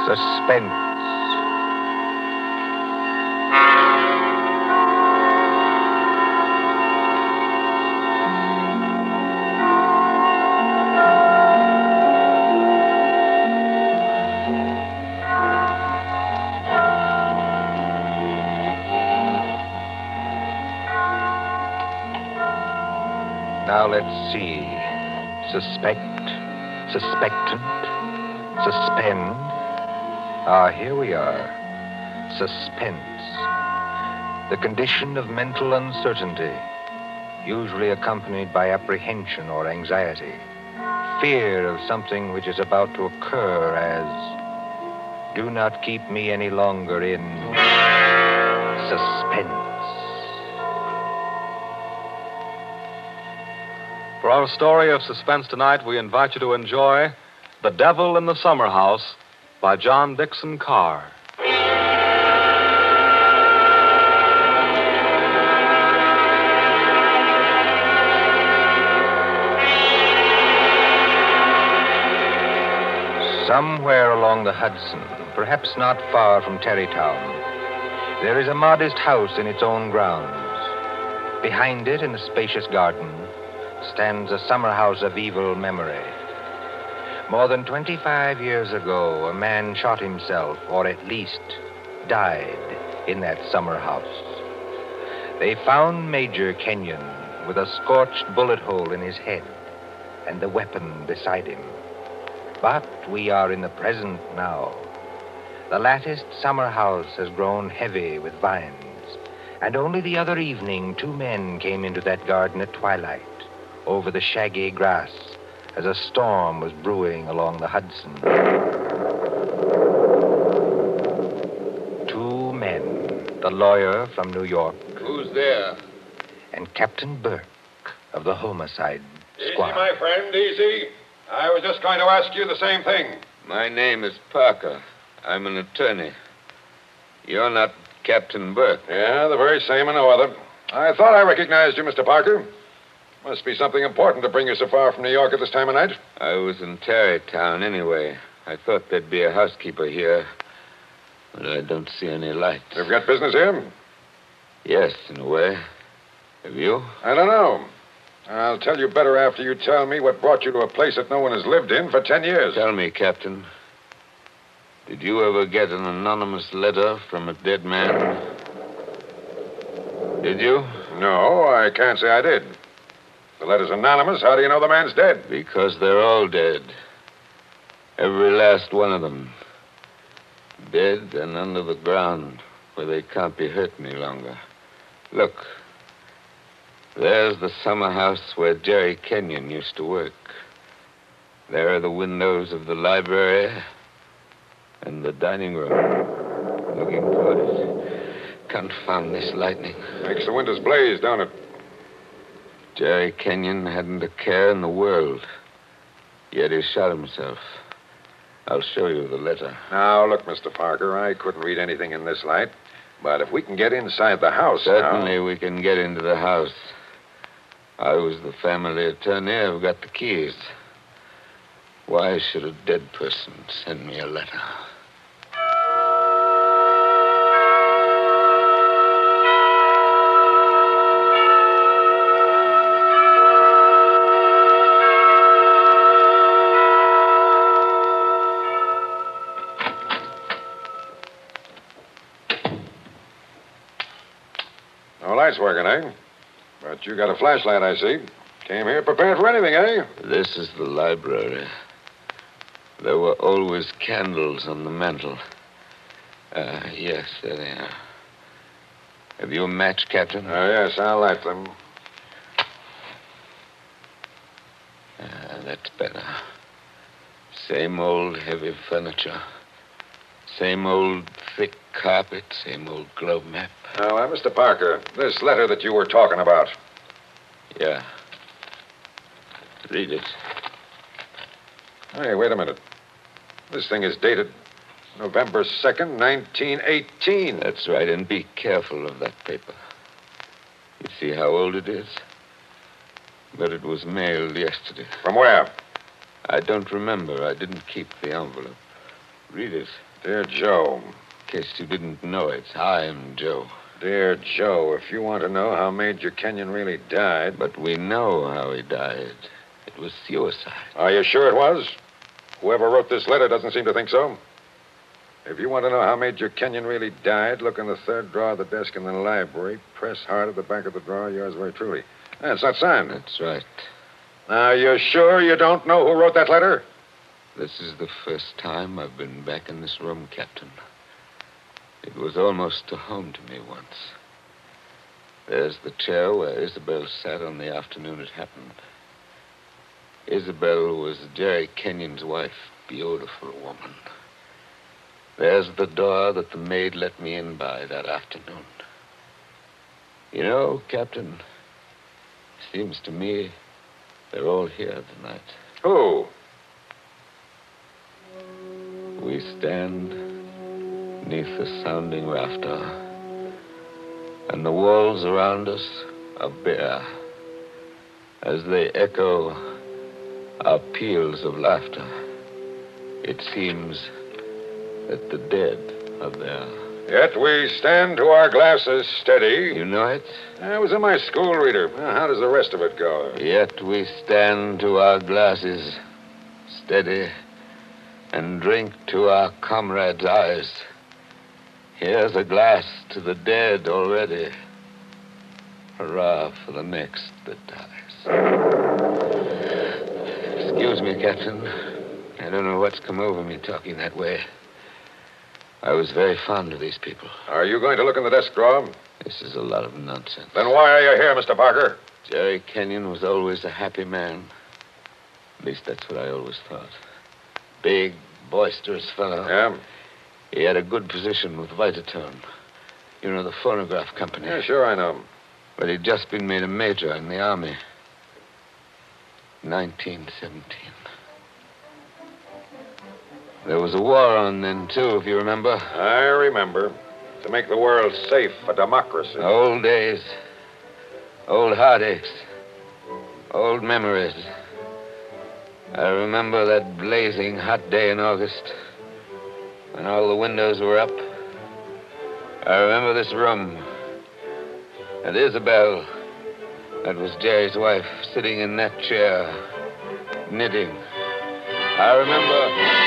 Suspense. Now let's see. Suspect, suspectant, suspend. Here we are. Suspense. The condition of mental uncertainty, usually accompanied by apprehension or anxiety. Fear of something which is about to occur, as do not keep me any longer in suspense. For our story of suspense tonight, we invite you to enjoy The Devil in the Summer House by John Dixon Carr. Somewhere along the Hudson, perhaps not far from Tarrytown, there is a modest house in its own grounds. Behind it, in a spacious garden, stands a summer house of evil memory. More than 25 years ago, a man shot himself, or at least died, in that summer house. They found Major Kenyon with a scorched bullet hole in his head and the weapon beside him. But we are in the present now. The latticed summer house has grown heavy with vines, and only the other evening 2 men came into that garden at twilight, over the shaggy grass, as a storm was brewing along the Hudson. 2 men, the lawyer from New York. Who's there? And Captain Burke of the homicide squad. Easy, my friend, easy. I was just going to ask you the same thing. My name is Parker. I'm an attorney. You're not Captain Burke. Yeah, the very same and no other. I thought I recognized you, Mr. Parker. Must be something important to bring you so far from New York at this time of night. I was in Tarrytown anyway. I thought there'd be a housekeeper here, but I don't see any lights. You've got business here? Yes, in a way. Have you? I don't know. I'll tell you better after you tell me what brought you to a place that no one has lived in for 10 years. Tell me, Captain. Did you ever get an anonymous letter from a dead man? Did you? No, I can't say I did. The letter's anonymous. How do you know the man's dead? Because they're all dead. Every last one of them. Dead and under the ground, where they can't be hurt any longer. Look. There's the summer house where Jerry Kenyon used to work. There are the windows of the library and the dining room. Looking toward it. Confound this lightning. Makes the windows blaze, don't it? Jerry Kenyon hadn't a care in the world. Yet he shot himself. I'll show you the letter. Now, look, Mr. Parker, I couldn't read anything in this light. But if we can get inside the house Certainly we can get into the house. I was the family attorney. I've got the keys. Why should a dead person send me a letter? No lights working, eh? But you got a flashlight, I see. Came here prepared for anything, eh? This is the library. There were always candles on the mantel. Yes, there they are. Have you a match, Captain? Yes, I'll light them. That's better. Same old heavy furniture. Same old thick carpet. Same old globe map. Now, Mr. Parker, this letter that you were talking about. Yeah. Read it. Hey, wait a minute. This thing is dated November 2nd, 1918. That's right, and be careful of that paper. You see how old it is? But it was mailed yesterday. From where? I don't remember. I didn't keep the envelope. Read it. Dear Joe. In case you didn't know it, I'm Joe. Dear Joe, if you want to know how Major Kenyon really died. But we know how he died. It was suicide. Are you sure it was? Whoever wrote this letter doesn't seem to think so. If you want to know how Major Kenyon really died, look in the third drawer of the desk in the library. Press hard at the back of the drawer. Yours very truly. It's not signed. That's right. Now, you're sure you don't know who wrote that letter? This is the first time I've been back in this room, Captain. It was almost a home to me once. There's the chair where Isabel sat on the afternoon it happened. Isabel was Jerry Kenyon's wife. Beautiful woman. There's the door that the maid let me in by that afternoon. You know, Captain, seems to me they're all here tonight. Who? We stand beneath the sounding rafter, and the walls around us are bare as they echo our peals of laughter. It seems that the dead are there. Yet we stand to our glasses steady. You know it? I was in my school reader. How does the rest of it go? Yet we stand to our glasses steady and drink to our comrades' eyes. Here's a glass to the dead already. Hurrah for the next that dies. Excuse me, Captain. I don't know what's come over me talking that way. I was very fond of these people. Are you going to look in the desk drawer? This is a lot of nonsense. Then why are you here, Mr. Parker? Jerry Kenyon was always a happy man. At least that's what I always thought. Big, boisterous fellow. Yeah? He had a good position with Vitaton. You know, the phonograph company. Yeah, sure, I know. But he'd just been made a major in the Army. 1917. There was a war on then, too, if you remember. I remember. To make the world safe for democracy. Old days. Old heartaches. Old memories. I remember that blazing hot day in August when all the windows were up. I remember this room. And Isabel, that was Jerry's wife, sitting in that chair, knitting. I remember...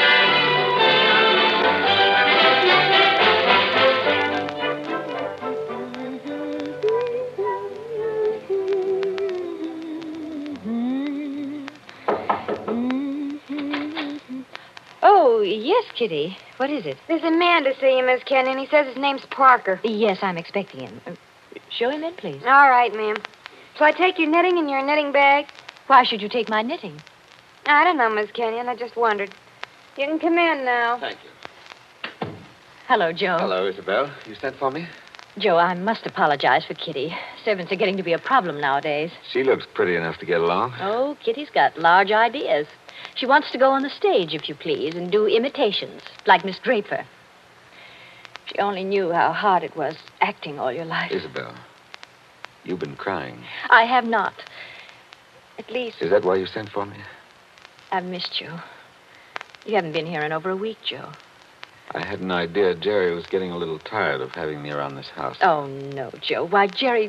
Oh, yes, Kitty. What is it? There's a man to see you, Miss Kenyon. He says his name's Parker. Yes, I'm expecting him. Show him in, please. All right, ma'am. Shall I take your knitting in your knitting bag? Why should you take my knitting? I don't know, Miss Kenyon. I just wondered. You can come in now. Thank you. Hello, Joe. Hello, Isabel. You sent for me? Joe, I must apologize for Kitty. Servants are getting to be a problem nowadays. She looks pretty enough to get along. Oh, Kitty's got large ideas. She wants to go on the stage, if you please, and do imitations, like Miss Draper. She only knew how hard it was acting all your life. Isabel, you've been crying. I have not. At least, Is that why you sent for me? I've missed you. You haven't been here in over a week, Joe. I had an idea Jerry was getting a little tired of having me around this house. Oh, no, Joe. Why, Jerry,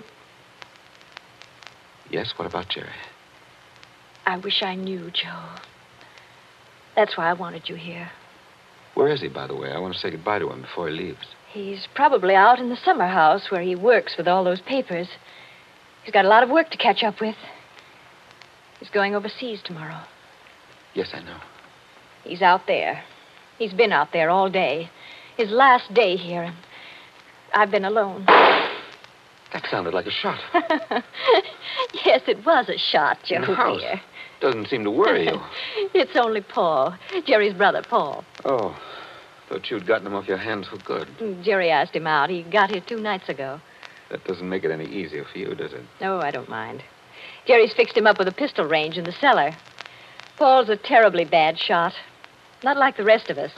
Yes, what about Jerry? I wish I knew, Joe. That's why I wanted you here. Where is he, by the way? I want to say goodbye to him before he leaves. He's probably out in the summer house where he works with all those papers. He's got a lot of work to catch up with. He's going overseas tomorrow. Yes, I know. He's out there. He's been out there all day. His last day here, and I've been alone. That sounded like a shot. Yes, it was a shot, Joe, In the house. dear. Doesn't seem to worry you. It's only Paul, Jerry's brother, Paul. Oh, thought you'd gotten him off your hands for good. Jerry asked him out. He got here 2 nights ago. That doesn't make it any easier for you, does it? No, I don't mind. Jerry's fixed him up with a pistol range in the cellar. Paul's a terribly bad shot. Not like the rest of us.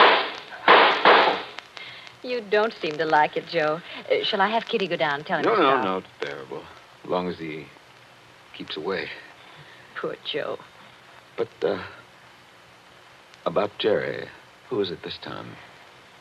You don't seem to like it, Joe. Shall I have Kitty go down and tell him to stop? No, it's bearable. As long as he keeps away. Poor Joe. But, about Jerry, who is it this time?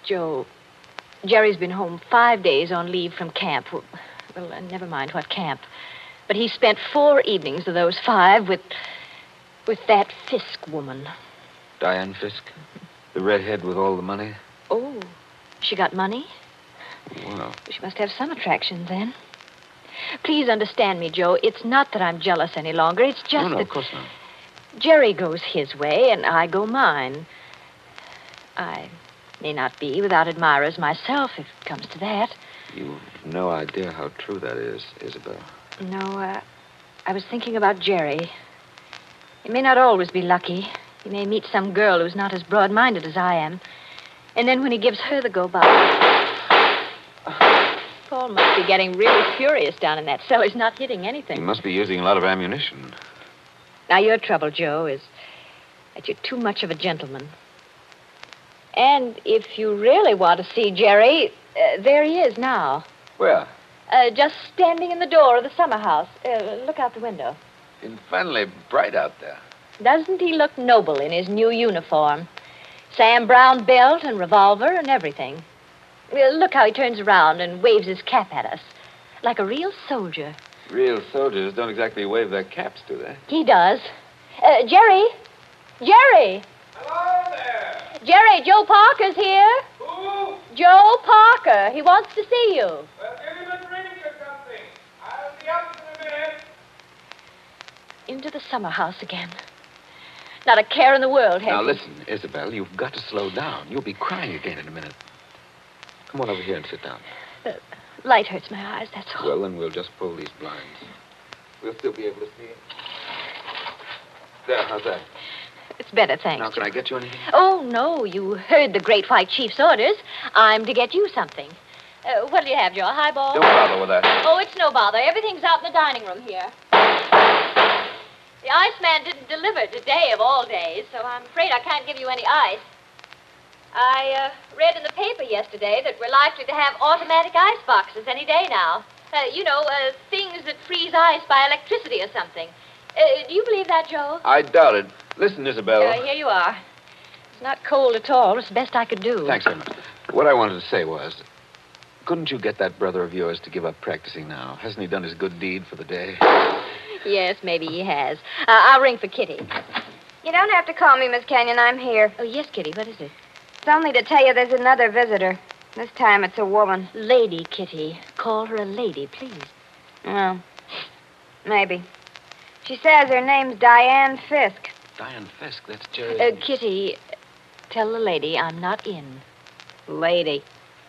Joe, Jerry's been home 5 days on leave from camp. Well, never mind what camp. But he spent 4 evenings of those 5 with that Fisk woman. Diane Fisk? The redhead with all the money? Oh, she got money? Well, She must have some attraction then. Please understand me, Joe. It's not that I'm jealous any longer. It's just no, that of course not. Jerry goes his way and I go mine. I may not be without admirers myself, if it comes to that. You've no idea how true that is, Isabel. No, I was thinking about Jerry. He may not always be lucky. He may meet some girl who's not as broad-minded as I am. And then when he gives her the go-by... Paul must be getting really furious down in that cell. He's not hitting anything. He must be using a lot of ammunition. Now, your trouble, Joe, is that you're too much of a gentleman. And if you really want to see Jerry, there he is now. Where? Just standing in the door of the summer house. Look out the window. Infernally bright out there. Doesn't he look noble in his new uniform? Sam Brown belt and revolver and everything. Look how he turns around and waves his cap at us. Like a real soldier. Real soldiers don't exactly wave their caps, do they? He does. Jerry? Jerry! Hello there. Jerry, Joe Parker's here. Who? Joe Parker. He wants to see you. Well, give him a drink or something. I'll be up in a minute. Into the summer house again. Not a care in the world, Now, have you? listen, Isabel, you've got to slow down. You'll be crying again in a minute. Come on over here and sit down. Light hurts my eyes, that's all. Well, then we'll just pull these blinds. We'll still be able to see. There, how's that? It's better, thanks. Now, can I get you anything? Oh, no, you heard the Great White Chief's orders. I'm to get you something. What do you have, Joe? A highball? Don't bother with that. Oh, it's no bother. Everything's out in the dining room here. The iceman didn't deliver today of all days, so I'm afraid I can't give you any ice. I read in the paper yesterday that we're likely to have automatic ice boxes any day now. Things that freeze ice by electricity or something. Do you believe that, Joe? I doubt it. Listen, Isabel. Here you are. It's not cold at all. It's the best I could do. Thanks very much. What I wanted to say was, couldn't you get that brother of yours to give up practicing now? Hasn't he done his good deed for the day? Yes, maybe he has. I'll ring for Kitty. You don't have to call me, Miss Kenyon. I'm here. Oh, yes, Kitty. What is it? It's only to tell you there's another visitor. This time it's a woman. Lady Kitty. Call her a lady, please. Well, maybe. She says her name's Diane Fisk. Diane Fisk, that's Jerry. Kitty, tell the lady I'm not in. Lady.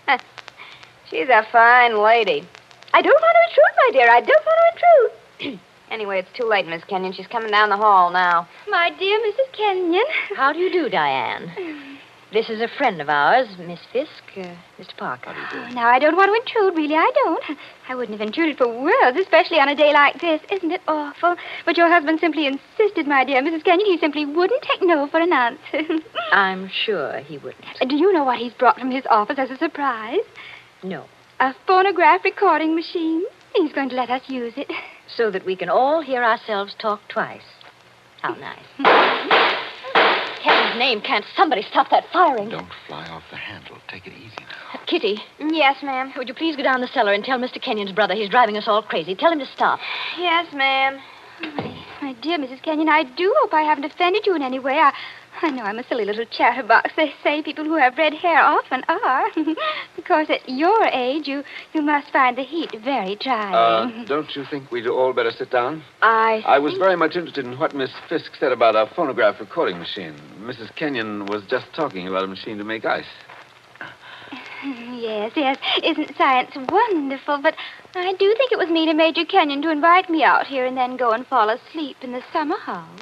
She's a fine lady. I don't want to intrude, my dear. I don't want to intrude. Anyway, it's too late, Miss Kenyon. She's coming down the hall now. My dear Mrs. Kenyon. How do you do, Diane? This is a friend of ours, Miss Fisk, Mr. Parker. Oh, now, I don't want to intrude, really, I don't. I wouldn't have intruded for worlds, especially on a day like this. Isn't it awful? But your husband simply insisted, my dear Mrs. Kenyon. He simply wouldn't take no for an answer. I'm sure he wouldn't. Do you know what he's brought from his office as a surprise? No. A phonograph recording machine. He's going to let us use it. So that we can all hear ourselves talk twice. How nice. Heaven's name, can't somebody stop that firing? Don't fly off the handle. Take it easy now. Kitty, Yes, ma'am. would you please go down the cellar and tell Mr. Kenyon's brother he's driving us all crazy? Tell him to stop. Yes, ma'am. My dear Mrs. Kenyon, I do hope I haven't offended you in any way. I know I'm a silly little chatterbox. They say people who have red hair often are. Of course, at your age, you must find the heat very trying. Don't you think we'd all better sit down? I was very much interested in what Miss Fisk said about a phonograph recording machine. Mrs. Kenyon was just talking about a machine to make ice. Yes. Isn't science wonderful? But I do think it was mean of Major Kenyon to invite me out here and then go and fall asleep in the summer house.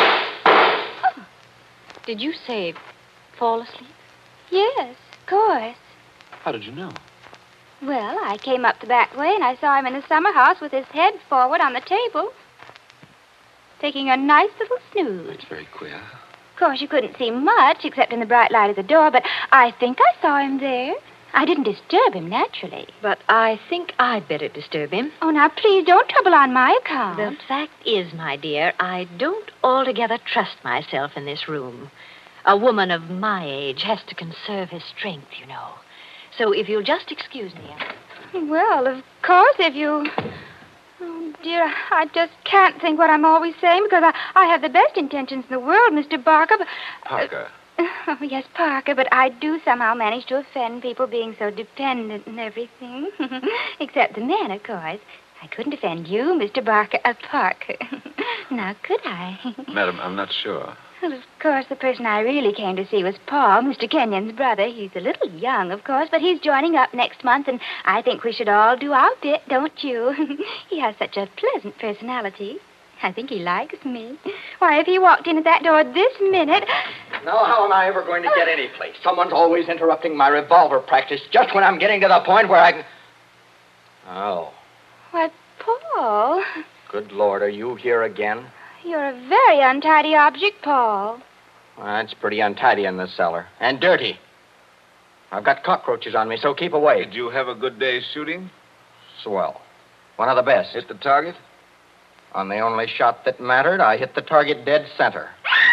Did you say fall asleep? Yes, of course. How did you know? Well, I came up the back way and I saw him in the summer house with his head forward on the table, taking a nice little snooze. That's very queer. Of course, you couldn't see much except in the bright light of the door, but I think I saw him there. I didn't disturb him, naturally. But I think I'd better disturb him. Oh, now, please don't trouble on my account. The fact is, my dear, I don't altogether trust myself in this room. A woman of my age has to conserve her strength, you know. So if you'll just excuse me. Well, of course, if you... Oh, dear, I just can't think what I'm always saying because I have the best intentions in the world, Mr. Barker. But, Parker. Oh, yes, Parker, but I do somehow manage to offend people being so dependent and everything. Except the men, of course. I couldn't offend you, Mr. Parker. Now, could I? Madam, I'm not sure. Well, of course, the person I really came to see was Paul, Mr. Kenyon's brother. He's a little young, of course, but he's joining up next month, and I think we should all do our bit, don't you? He has such a pleasant personality. I think he likes me. Why, if he walked in at that door this minute... Now, how am I ever going to get any place? Someone's always interrupting my revolver practice just when I'm getting to the point where I can... Oh, Why, Paul, good Lord, are you here again? you're a very untidy object, Paul. Well, it's pretty untidy in this cellar. And dirty. I've got cockroaches on me, so keep away. Did you have a good day's shooting? Swell. One of the best. Hit the target? On the only shot that mattered, I hit the target dead center.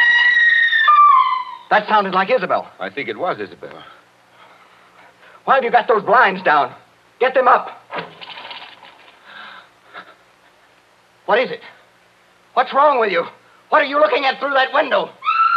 That sounded like Isabel. I think it was Isabel. Why have you got those blinds down? Get them up. What is it? What's wrong with you? What are you looking at through that window?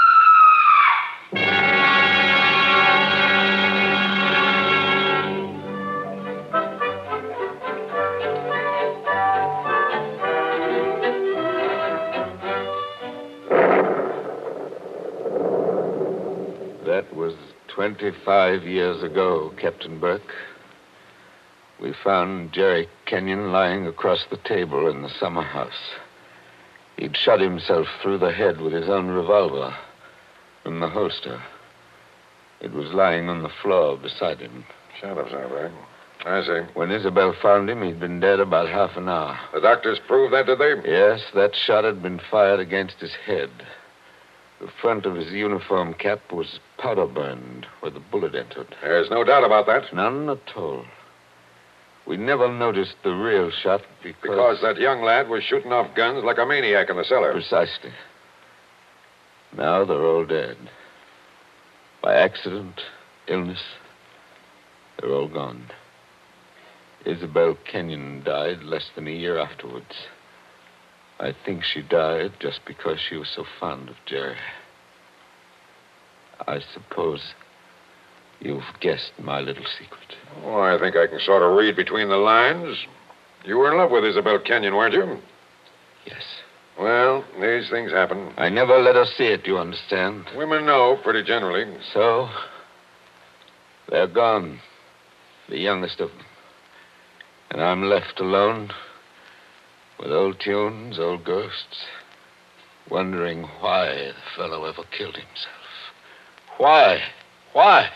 That was 25 years ago, Captain Burke. We found Jerry Kenyon lying across the table in the summer house. He'd shot himself through the head with his own revolver from the holster. It was lying on the floor beside him. Shut up, right? I see. When Isabel found him, he'd been dead about half an hour. The doctors proved that, did they? Yes, that shot had been fired against his head. The front of his uniform cap was powder burned where the bullet entered. There's no doubt about that. None at all. We never noticed the real shot Because that young lad was shooting off guns like a maniac in the cellar. Precisely. Now they're all dead. By accident, illness, they're all gone. Isabel Kenyon died less than a year afterwards. I think she died just because she was so fond of Jerry. I suppose you've guessed my little secret. Oh, I think I can sort of read between the lines. You were in love with Isabel Kenyon, weren't you? Yes. Well, these things happen. I never let her see it, you understand? Women know, pretty generally. So, they're gone. The youngest of them. And I'm left alone with old tunes, old ghosts, wondering why the fellow ever killed himself. Why? Why?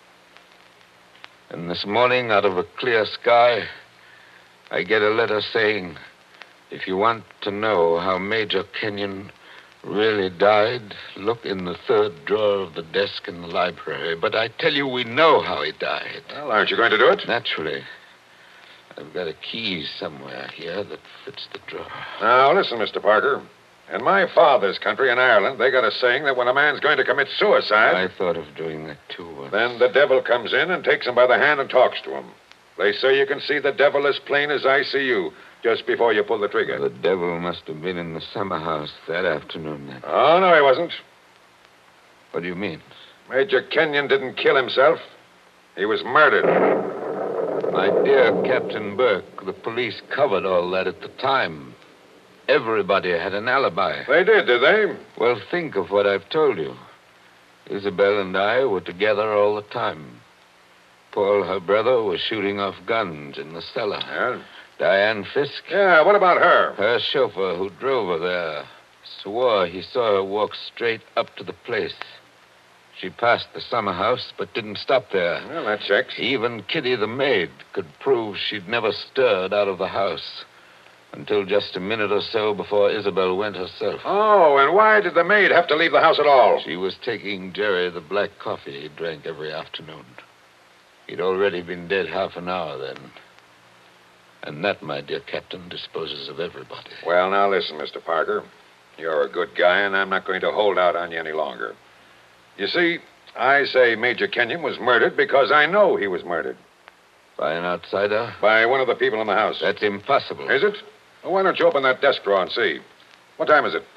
And this morning, out of a clear sky, I get a letter saying, if you want to know how Major Kenyon really died, look in the third drawer of the desk in the library. But I tell you, we know how he died. Well, aren't you going to do it? Naturally. I've got a key somewhere here that fits the drawer. Now, listen, Mr. Parker. In my father's country, in Ireland, they got a saying that when a man's going to commit suicide... I thought of doing that, too. Then the devil comes in and takes him by the hand and talks to him. They say you can see the devil as plain as I see you just before you pull the trigger. The devil must have been in the summer house that afternoon, then. Oh, no, he wasn't. What do you mean? Major Kenyon didn't kill himself. He was murdered. My dear Captain Burke, the police covered all that at the time. Everybody had an alibi. They did they? Well, think of what I've told you. Isabel and I were together all the time. Paul, her brother, was shooting off guns in the cellar. Yeah? Diane Fisk. Yeah, what about her? Her chauffeur who drove her there swore he saw her walk straight up to the place. She passed the summer house, but didn't stop there. Well, that checks. Even Kitty, the maid, could prove she'd never stirred out of the house until just a minute or so before Isabel went herself. Oh, and why did the maid have to leave the house at all? She was taking Jerry the black coffee he drank every afternoon. He'd already been dead half an hour then. And that, my dear Captain, disposes of everybody. Well, now listen, Mr. Parker. You're a good guy, and I'm not going to hold out on you any longer. You see, I say Major Kenyon was murdered because I know he was murdered. By an outsider? By one of the people in the house. That's impossible. Is it? Well, why don't you open that desk drawer and see? What time is it?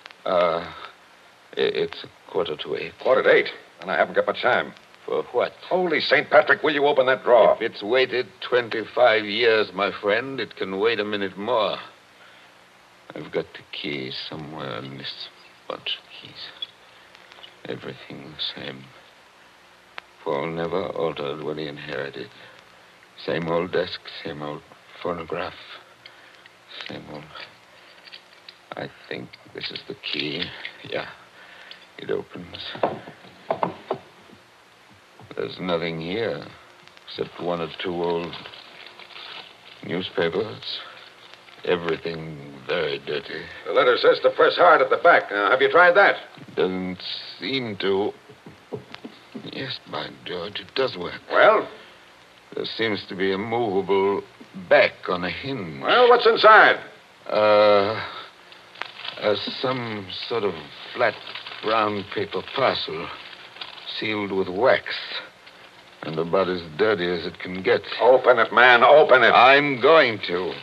It's 7:45. 7:45. And I haven't got much time. For what? Holy St. Patrick, will you open that drawer? If it's waited 25 years, my friend, it can wait a minute more. I've got the keys somewhere in this bunch of keys. Everything the same. Paul never altered what he inherited. Same old desk, same old phonograph. Same old... I think this is the key. Yeah, it opens. There's nothing here except one or two old newspapers. Everything very dirty. The letter says to press hard at the back. Now, have you tried that? Doesn't seem to. Yes, by George, it does work. Well? There seems to be a movable back on a hinge. Well, what's inside? Some sort of flat brown paper parcel sealed with wax. And about as dirty as it can get. Open it, man. Open it. I'm going to.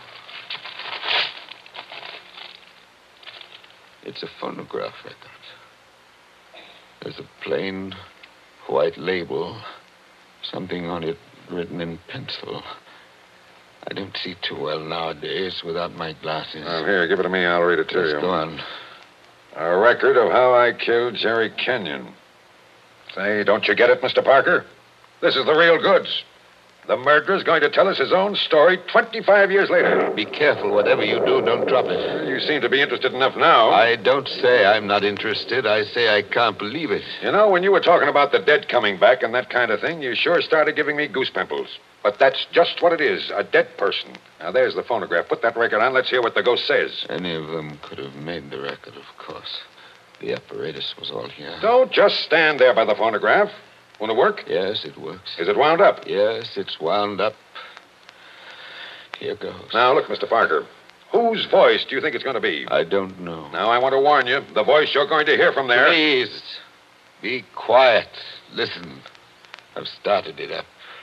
It's a phonograph record. There's a plain white label. Something on it written in pencil. I don't see too well nowadays without my glasses. Oh, here, give it to me. I'll read it to you. Go on. A record of how I killed Jerry Kenyon. Say, don't you get it, Mr. Parker? This is the real goods. The murderer's going to tell us his own story 25 years later. Be careful. Whatever you do, don't drop it. You seem to be interested enough now. I don't say I'm not interested. I say I can't believe it. You know, when you were talking about the dead coming back and that kind of thing, you sure started giving me goose pimples. But that's just what it is, a dead person. Now, there's the phonograph. Put that record on. Let's hear what the ghost says. Any of them could have made the record, of course. The apparatus was all here. Don't just stand there by the phonograph. Won't it work? Yes, it works. Is it wound up? Yes, it's wound up. Here goes. Now, look, Mr. Parker. Whose voice do you think it's going to be? I don't know. Now, I want to warn you. The voice you're going to hear from there... Please, be quiet. Listen. I've started it up.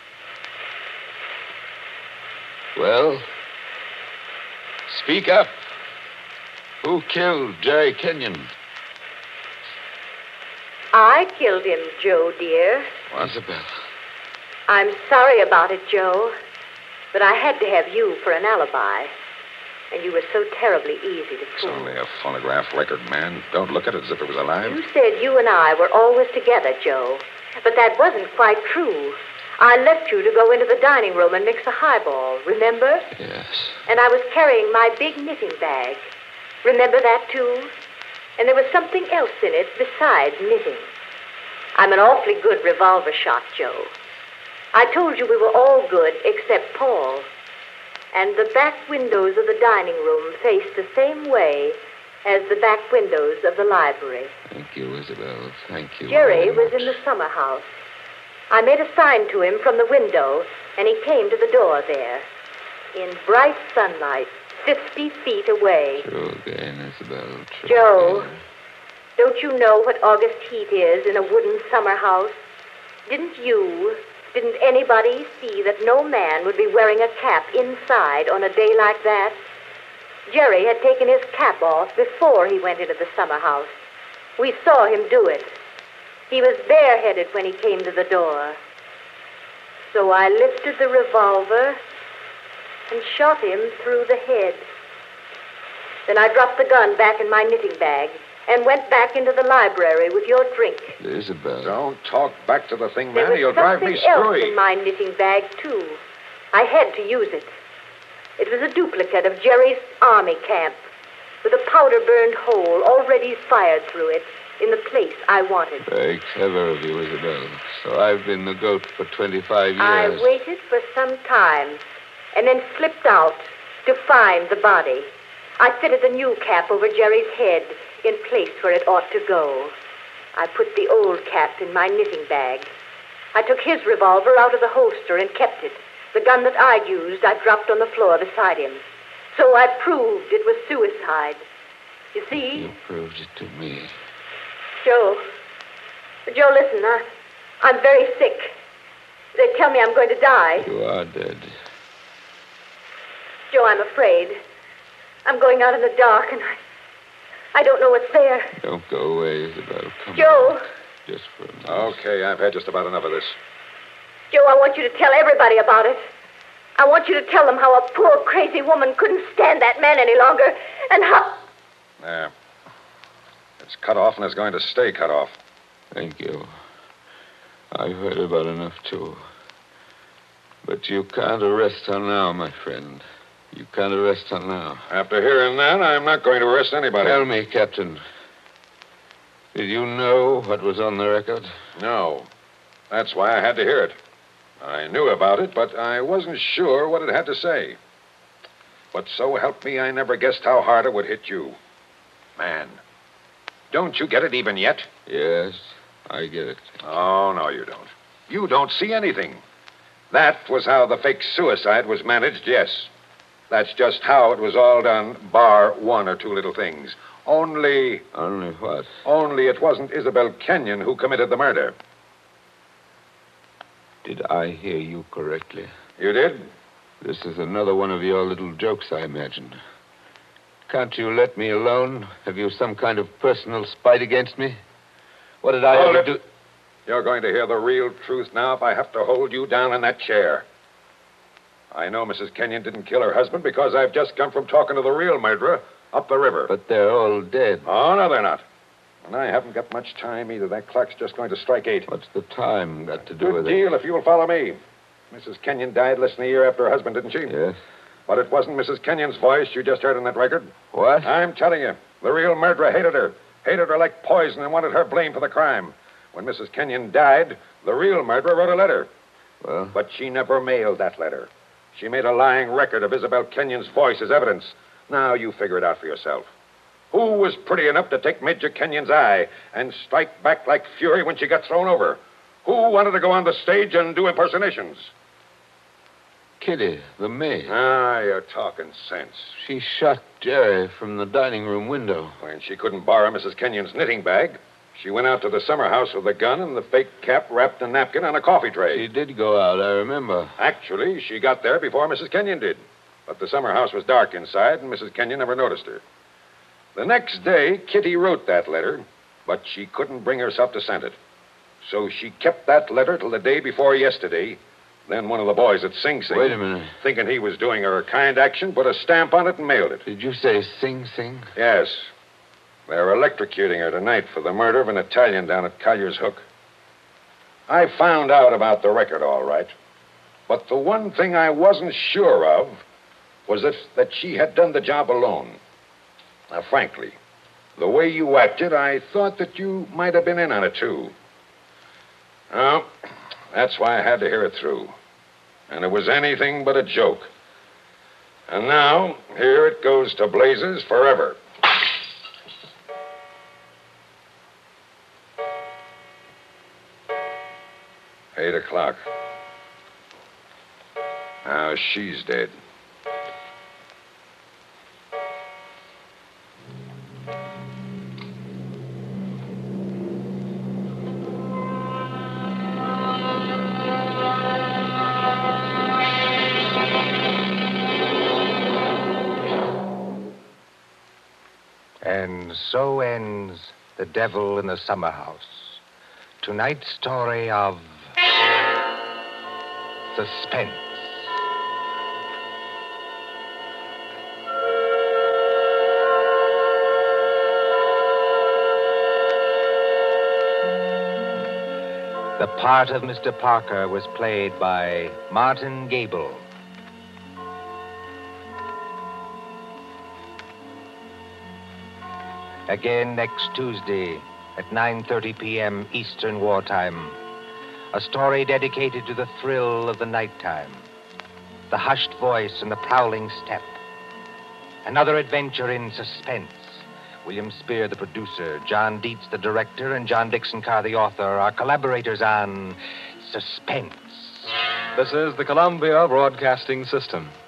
Well, speak up. Who killed Jerry Kenyon? I killed him, Joe, dear. Isabel. I'm sorry about it, Joe. But I had to have you for an alibi. And you were so terribly easy to It's fool. only a phonograph record, man. Don't look at it as if it was alive. You said you and I were always together, Joe. But that wasn't quite true. I left you to go into the dining room and mix a highball, remember? Yes. And I was carrying my big knitting bag. Remember that, too? And there was something else in it besides knitting. I'm an awfully good revolver shot, Joe. I told you we were all good except Paul. And the back windows of the dining room faced the same way as the back windows of the library. Thank you, Isabel. Thank you. Jerry was in the summer house. I made a sign to him from the window, and he came to the door there. In bright sunlight, 50 feet away. True again, Isabel. True Joe, again. don't you know what August heat is in a wooden summer house? Didn't anybody see that no man would be wearing a cap inside on a day like that? Jerry had taken his cap off before he went into the summer house. We saw him do it. He was bareheaded when he came to the door. So I lifted the revolver and shot him through the head. Then I dropped the gun back in my knitting bag and went back into the library with your drink. Isabel. Don't talk back to the thing, There man. was You'll drive me something else screwy. in my knitting bag, too. I had to use it. It was a duplicate of Jerry's army camp with a powder-burned hole already fired through it in the place I wanted. Very clever of you, Isabel. So I've been the goat for 25 years. I waited for some time and then slipped out to find the body. I fitted the new cap over Jerry's head in place where it ought to go. I put the old cap in my knitting bag. I took his revolver out of the holster and kept it. The gun that I'd used, I dropped on the floor beside him. So I proved it was suicide. You see? You proved it to me. Joe, listen, I'm very sick. They tell me I'm going to die. You are dead. Joe, I'm afraid. I'm going out in the dark, and I don't know what's there. Don't go away, Isabel. Come Joe. on. Just for a minute. Okay, I've had just about enough of this. Joe, I want you to tell everybody about it. I want you to tell them how a poor, crazy woman couldn't stand that man any longer, and how... There. It's cut off, and it's going to stay cut off. Thank you. I've heard about enough, too. But you can't arrest her now, my friend. You can't arrest her now. After hearing that, I'm not going to arrest anybody. Tell me, Captain. Did you know what was on the record? No. That's why I had to hear it. I knew about it, but I wasn't sure what it had to say. But so help me, I never guessed how hard it would hit you. Man, don't you get it even yet? Yes, I get it. Oh, no, you don't. You don't see anything. That was how the fake suicide was managed, yes. That's just how it was all done, bar one or two little things. Only... Only what? Only it wasn't Isabel Kenyon who committed the murder. Did I hear you correctly? You did? This is another one of your little jokes, I imagine. Can't you let me alone? Have you some kind of personal spite against me? What did I ever do? You're going to hear the real truth now if I have to hold you down in that chair. I know Mrs. Kenyon didn't kill her husband because I've just come from talking to the real murderer up the river. But they're all dead. Oh, no, they're not. And I haven't got much time either. That clock's just going to strike 8. What's the time got to do with Good deal if you'll follow me. Mrs. Kenyon died less than a year after her husband, didn't she? Yes. But it wasn't Mrs. Kenyon's voice you just heard on that record. What? I'm telling you, the real murderer hated her. Hated her like poison and wanted her blamed for the crime. When Mrs. Kenyon died, the real murderer wrote a letter. Well? But she never mailed that letter. She made a lying record of Isabel Kenyon's voice as evidence. Now you figure it out for yourself. Who was pretty enough to take Major Kenyon's eye and strike back like fury when she got thrown over? Who wanted to go on the stage and do impersonations? Kitty, the maid. Ah, you're talking sense. She shot Jerry from the dining room window. When she couldn't borrow Mrs. Kenyon's knitting bag, she went out to the summer house with a gun and the fake cap wrapped in a napkin on a coffee tray. She did go out, I remember. Actually, she got there before Mrs. Kenyon did. But the summer house was dark inside, and Mrs. Kenyon never noticed her. The next day, Kitty wrote that letter, but she couldn't bring herself to send it. So she kept that letter till the day before yesterday. Then one of the boys at Sing Sing... Wait a minute. Thinking he was doing her a kind action, put a stamp on it and mailed it. Did you say Sing Sing? Yes. They're electrocuting her tonight for the murder of an Italian down at Collier's Hook. I found out about the record, all right. But the one thing I wasn't sure of was that she had done the job alone. Now, frankly, the way you acted, I thought that you might have been in on it, too. Well, that's why I had to hear it through. And it was anything but a joke. And now, here it goes to blazes forever. Eight o'clock. Now she's dead. And so ends The Devil in the Summer House. Tonight's story of suspense. The part of Mr. Parker was played by Martin Gable. Again next Tuesday at 9:30 p.m. Eastern Wartime. A story dedicated to the thrill of the nighttime, the hushed voice and the prowling step. Another adventure in suspense. William Spear, the producer, John Dietz, the director, and John Dixon Carr, the author, are collaborators on Suspense. This is the Columbia Broadcasting System.